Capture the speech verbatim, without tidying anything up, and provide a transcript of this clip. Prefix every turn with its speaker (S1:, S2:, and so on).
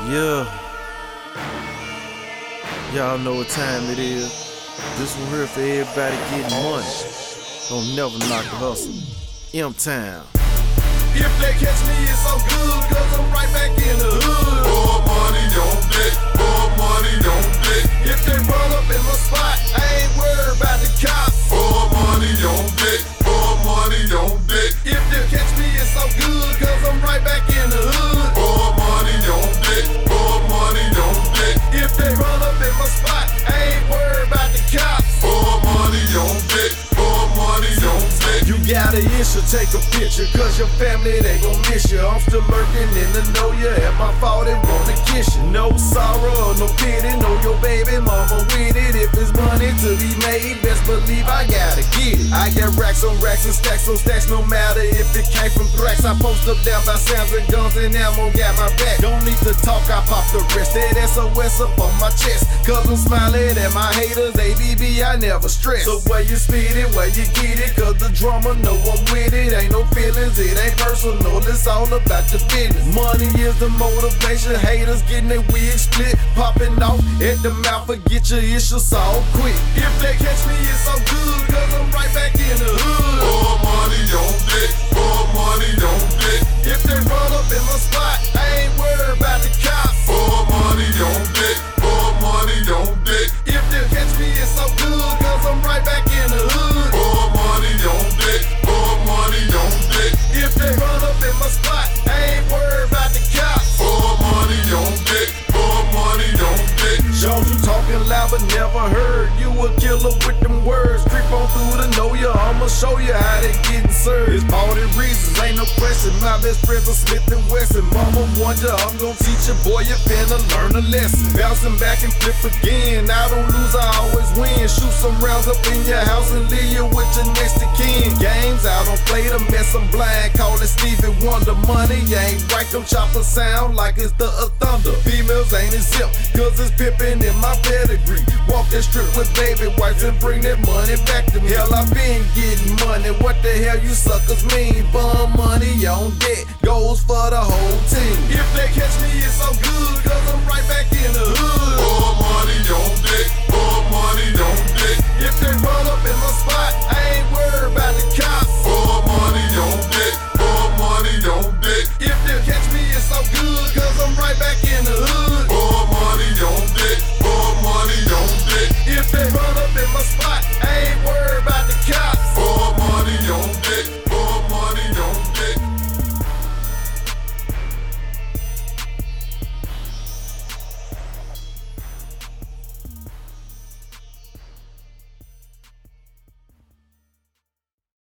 S1: Yeah. Y'all know what time it is. This one here for everybody getting money. Don't never knock the hustle. M-Town.
S2: If they catch me, it's so good, cause I'm right back in the hood.
S3: More money on deck, more money on deck.
S2: If they run up in my spot, I ain't worried about the cops.
S3: More money on deck, more money on deck.
S2: If they catch me, it's so good, cause I'm right back in the hood.
S3: More money on deck, more money on deck.
S2: If they run up in my spot, I ain't worried about the cops.
S3: More money on deck, more money on deck.
S2: You got an issue, take a picture, cause your family, they gon' miss you. I'm still lurking in the know you at my fault, they wanna kiss you. No sorrow, no pity, know your baby mama with it. If it's money to be made, best believe I gotta get it. I got racks on racks and stacks on stacks, no matter if it came from thrax. I post up down by sounds and guns and ammo, got my back. Don't need to talk, I pop the rest. That S O S up on my chest, cause I'm smiling at my haters. A B B, I never stress. So where you spit it, where you get it, cause the drummer know I'm with it. Ain't no feelings, it ain't personal, it's all about the business. Money is the motivation, haters getting their wigs split, popping off at the mouth, forget your issues all quick. If they catch me, it's so good, cause I'm right back in the hood.
S3: More money on deck, more money on deck.
S2: If they run up in my spot, I ain't worried about the cops.
S3: More money on deck, more money on deck.
S2: If they catch me, it's so good, cause I'm right back in the hood.
S3: More money on deck, more money on deck.
S2: If they run up in my spot, I ain't worried about the cops.
S3: More money on deck, more money on deck.
S2: Shows you talking loud but never heard. You a killer with them words. Creep on through to know ya, I'ma show you how they getting served. It's party reasons, ain't no question. My best friends are Smith and Wesson. Mama wonder, I'm gon' teach you, boy, you finna learn a lesson. Bouncing back and flip again. I don't lose, I always win. Shoot some rounds up in your house and leave you with your next to kin. Games, I don't play the mess, I'm blind. Call it Stevie Wonder. Money ain't right, them choppers sound like it's the uh, thunder. Females ain't exempt, cause it's pimpin' in my pedigree. Walk that strip with baby wipes and bring that money back to me. Hell, I been getting money, what the hell you suckers mean? Bum money on deck, goes for the whole team. If they catch me, it's so good, cause I'm right back in